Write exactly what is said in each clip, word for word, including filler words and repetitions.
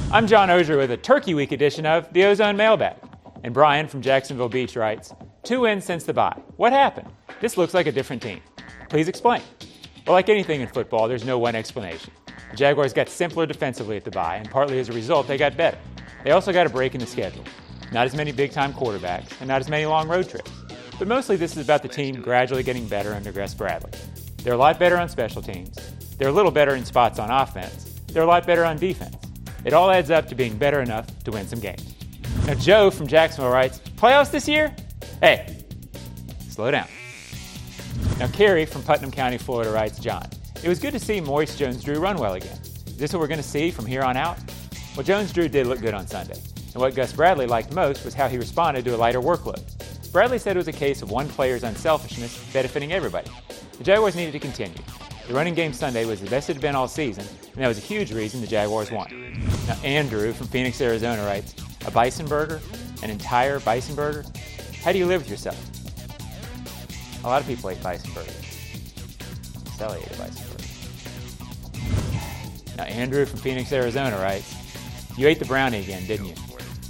I'm John Ogier with a Turkey Week edition of the Ozone Mailbag. And Brian from Jacksonville Beach writes, two wins since the bye. What happened? This looks like a different team. Please explain. Well, like anything in football, there's no one explanation. The Jaguars got simpler defensively at the bye, and partly as a result, they got better. They also got a break in the schedule. Not as many big-time quarterbacks, and not as many long road trips. But mostly this is about the team gradually getting better under Gus Bradley. They're a lot better on special teams. They're a little better in spots on offense. They're a lot better on defense. It all adds up to being better enough to win some games. Now, Joe from Jacksonville writes, playoffs this year? Hey, slow down. Now, Carrie from Putnam County, Florida writes, John, it was good to see Maurice Jones-Drew run well again. Is this what we're going to see from here on out? Well, Jones-Drew did look good on Sunday. And what Gus Bradley liked most was how he responded to a lighter workload. Bradley said it was a case of one player's unselfishness benefiting everybody. The Jaguars needed to continue. The running game Sunday was the best it had been all season, and that was a huge reason the Jaguars won. Now, Andrew from Phoenix, Arizona writes, a bison burger? An entire bison burger? How do you live with yourself? A lot of people ate bison burgers. Sally ate a bison burger. Now, Andrew from Phoenix, Arizona writes, you ate the brownie again, didn't you?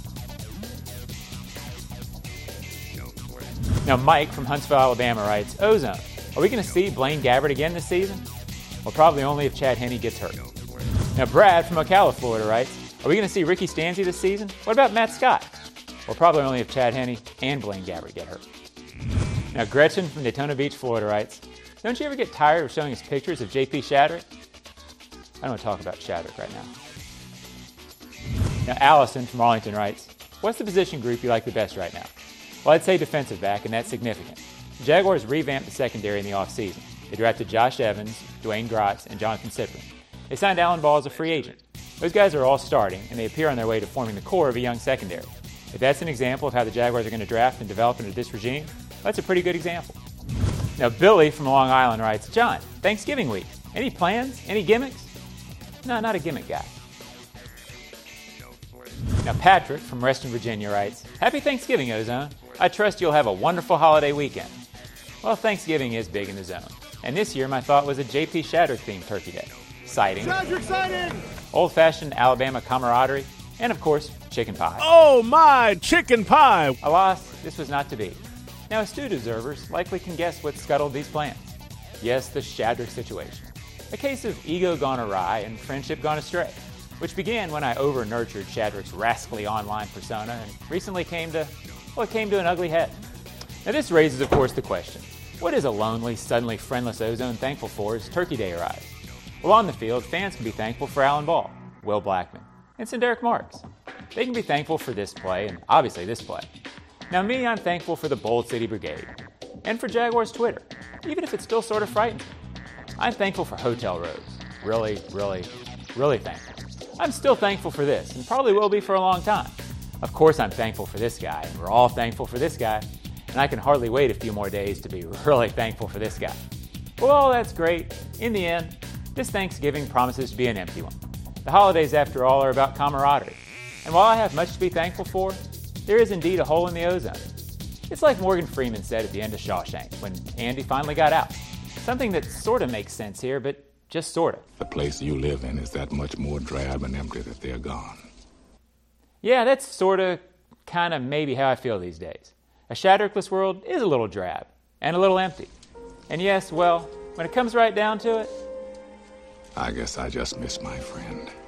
Now, Mike from Huntsville, Alabama writes, Ozone, are we going to see Blaine Gabbert again this season? Well, probably only if Chad Henne gets hurt. Now, Brad from Ocala, Florida writes, are we going to see Ricky Stanzi this season? What about Matt Scott? Well, probably only if Chad Henne and Blaine Gabbert get hurt. Now, Gretchen from Daytona Beach, Florida writes, don't you ever get tired of showing us pictures of J P Shadrick? I don't want to talk about Shadrick right now. Now, Allison from Arlington writes, what's the position group you like the best right now? Well, I'd say defensive back, and that's significant. The Jaguars revamped the secondary in the offseason. They drafted Josh Evans, Dwayne Gratz, and Jonathan Cyprien. They signed Alan Ball as a free agent. Those guys are all starting, and they appear on their way to forming the core of a young secondary. If that's an example of how the Jaguars are going to draft and develop under this regime, that's a pretty good example. Now, Billy from Long Island writes, John, Thanksgiving week. Any plans? Any gimmicks? No, not a gimmick guy. Now, Patrick from Reston, Virginia writes, happy Thanksgiving, Ozone. I trust you'll have a wonderful holiday weekend. Well, Thanksgiving is big in the zone. And this year, my thought was a J P Shadrick-themed turkey day. Sighting, old-fashioned Alabama camaraderie, and, of course, chicken pie. Oh, my, chicken pie! Alas, this was not to be. Now, astute observers likely can guess what scuttled these plans. Yes, the Shadrick situation. A case of ego gone awry and friendship gone astray, which began when I over-nurtured Shadrick's rascally online persona and recently came to, well, it came to an ugly head. Now, this raises, of course, the question, what is a lonely, suddenly friendless Ozone thankful for as Turkey Day arrives? Well, on the field, fans can be thankful for Alan Ball, Will Blackman, and Sinderick Marks. They can be thankful for this play, and obviously this play. Now, me, I'm thankful for the Bold City Brigade, and for Jaguars Twitter, even if it still sort of frightens me. I'm thankful for hotel robes. Really, really, really thankful. I'm still thankful for this, and probably will be for a long time. Of course, I'm thankful for this guy, and we're all thankful for this guy. And I can hardly wait a few more days to be really thankful for this guy. Well, that's great. In the end, this Thanksgiving promises to be an empty one. The holidays, after all, are about camaraderie. And while I have much to be thankful for, there is indeed a hole in the ozone. It's like Morgan Freeman said at the end of Shawshank, when Andy finally got out. Something that sort of makes sense here, but just sort of. The place you live in is that much more drab and empty that they're gone. Yeah, that's sort of, kind of, maybe how I feel these days. A Shadrickless world is a little drab and a little empty. And yes, well, when it comes right down to it, I guess I just miss my friend.